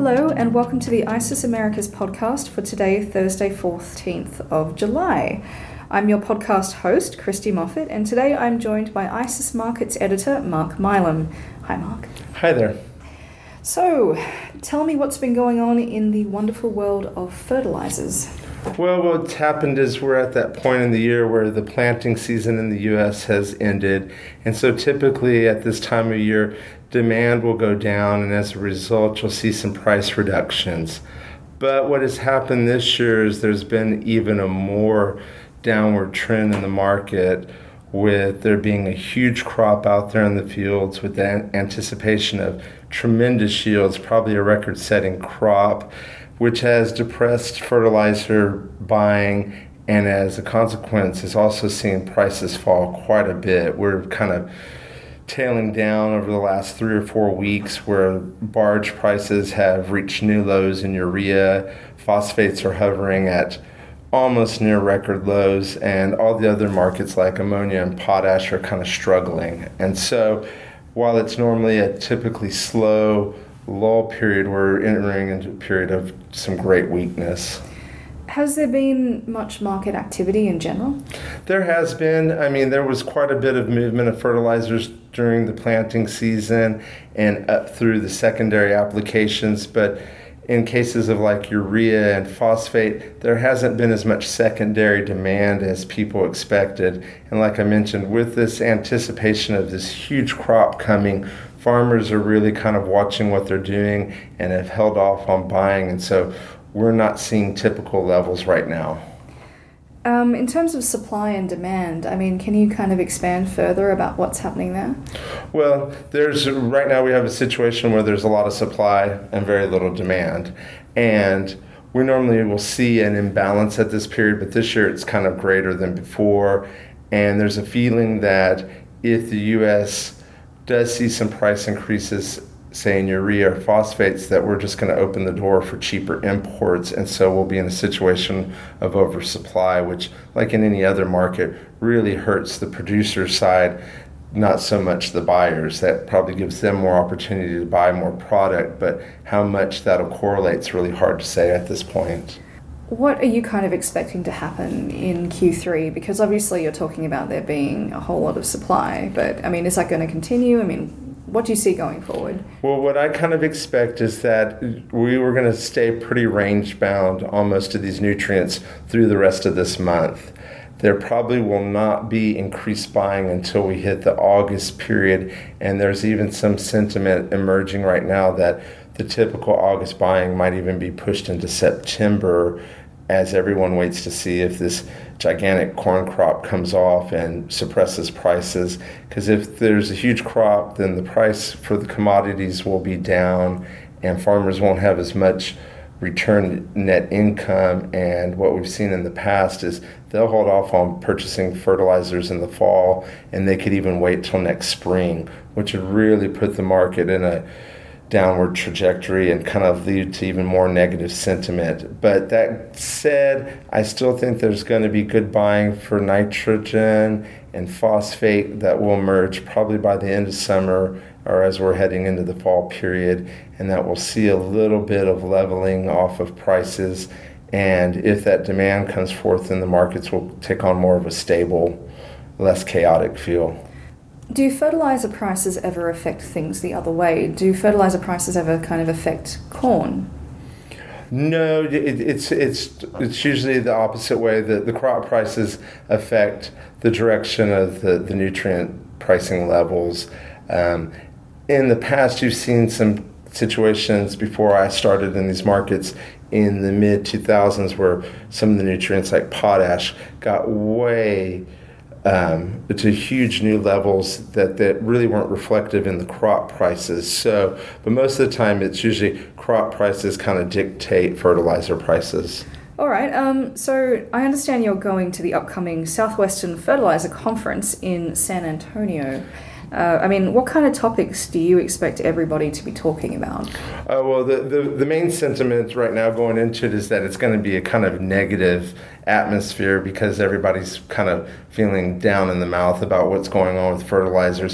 Hello and welcome to the ICIS Americas podcast for today, Thursday, 14th of July. I'm your podcast host, Christy Moffat, and today I'm joined by ICIS Markets editor, Mark Milam. Hi, Mark. Hi there. So, tell me what's been going on in the wonderful world of fertilizers. Well, what's happened is we're at that point in the year where the planting season in the U.S. has ended, and so typically at this time of year, demand will go down, and as a result, you'll see some price reductions. But what has happened this year is there's been even a more downward trend in the market, with there being a huge crop out there in the fields with the anticipation of tremendous yields, probably a record-setting crop, which has depressed fertilizer buying, and as a consequence is also seeing prices fall quite a bit. We're kind of tailing down over the last 3 or 4 weeks, where barge prices have reached new lows in urea, phosphates are hovering at almost near record lows, and all the other markets like ammonia and potash are kind of struggling. And so while it's normally a typically slow lull period, we're entering into a period of some great weakness. Has there been much market activity in general? There has been. I mean, there was quite a bit of movement of fertilizers during the planting season and up through the secondary applications, but in cases of like urea and phosphate, there hasn't been as much secondary demand as people expected. And like I mentioned, with this anticipation of this huge crop coming, farmers are really kind of watching what they're doing and have held off on buying. And so we're not seeing typical levels right now. In terms of supply and demand, I mean, can you kind of expand further about what's happening there? Well, right now we have a situation where there's a lot of supply and very little demand. And we normally will see an imbalance at this period, but this year it's kind of greater than before. And there's a feeling that if the U.S. does see some price increases, say in urea or phosphates, that we're just going to open the door for cheaper imports, and so we'll be in a situation of oversupply, which, like in any other market, really hurts the producer side, not so much the buyers. That probably gives them more opportunity to buy more product, but how much that'll correlate is really hard to say at this point. What are you kind of expecting to happen in Q3? Because obviously you're talking about there being a whole lot of supply, but I mean, is that going to continue? I mean, what do you see going forward? Well, what I kind of expect is that we were going to stay pretty range bound on most of these nutrients through the rest of this month. There probably will not be increased buying until we hit the August period, and there's even some sentiment emerging right now that the typical August buying might even be pushed into September, as everyone waits to see if this gigantic corn crop comes off and suppresses prices. Because if there's a huge crop, then the price for the commodities will be down and farmers won't have as much return net income. And what we've seen in the past is they'll hold off on purchasing fertilizers in the fall, and they could even wait till next spring, which would really put the market in a downward trajectory and kind of lead to even more negative sentiment. But that said, I still think there's going to be good buying for nitrogen and phosphate that will emerge probably by the end of summer or as we're heading into the fall period, and that we'll see a little bit of leveling off of prices. And if that demand comes forth, then the markets will take on more of a stable, less chaotic feel. Do fertilizer prices ever affect things the other way? Do fertilizer prices ever kind of affect corn? No, it's usually the opposite way. The crop prices affect the direction of the nutrient pricing levels. In the past, you've seen some situations before I started in these markets in the mid-2000s where some of the nutrients like potash got way to huge new levels that really weren't reflective in the crop prices. So, but most of the time it's usually crop prices kind of dictate fertilizer prices. All right, so I understand you're going to the upcoming Southwestern Fertilizer Conference in San Antonio. I mean, what kind of topics do you expect everybody to be talking about? Well, the main sentiment right now going into it is that it's going to be a kind of negative atmosphere because everybody's kind of feeling down in the mouth about what's going on with fertilizers.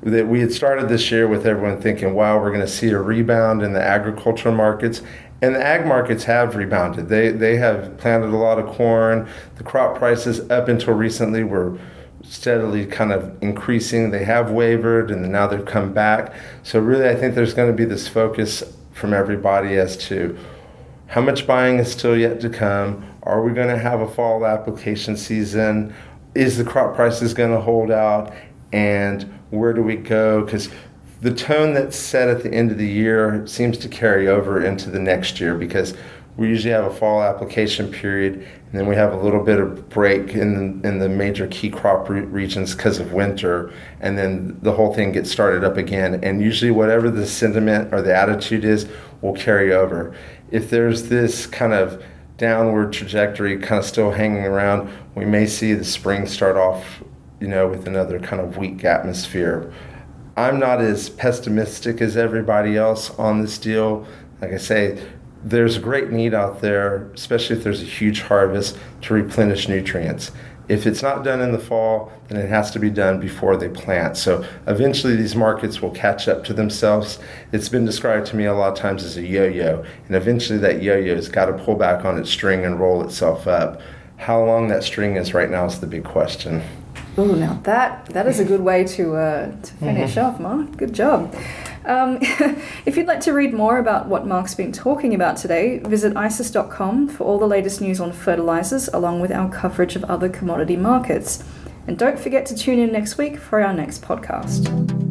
that we had started this year with everyone thinking, wow, we're going to see a rebound in the agricultural markets. And the ag markets have rebounded. They have planted a lot of corn. The crop prices up until recently were steadily kind of increasing. They have wavered and now they've come back. So really I think there's going to be this focus from everybody as to how much buying is still yet to come. Are we going to have a fall application season? Is the crop prices going to hold out? And where do we go? Because the tone that's set at the end of the year seems to carry over into the next year, because we usually have a fall application period, and then we have a little bit of break in the major key crop regions because of winter, and then the whole thing gets started up again. And usually whatever the sentiment or the attitude is will carry over. If there's this kind of downward trajectory kind of still hanging around, we may see the spring start off, with another kind of weak atmosphere. I'm not as pessimistic as everybody else on this deal. Like I say, there's a great need out there, especially if there's a huge harvest, to replenish nutrients. If it's not done in the fall, then it has to be done before they plant. So eventually these markets will catch up to themselves. It's been described to me a lot of times as a yo-yo, and eventually that yo-yo's got to pull back on its string and roll itself up. How long that string is right now is the big question. Oh, now that is a good way to finish off, Mark. Good job. If you'd like to read more about what Mark's been talking about today, visit ICIS.com for all the latest news on fertilizers, along with our coverage of other commodity markets. And don't forget to tune in next week for our next podcast.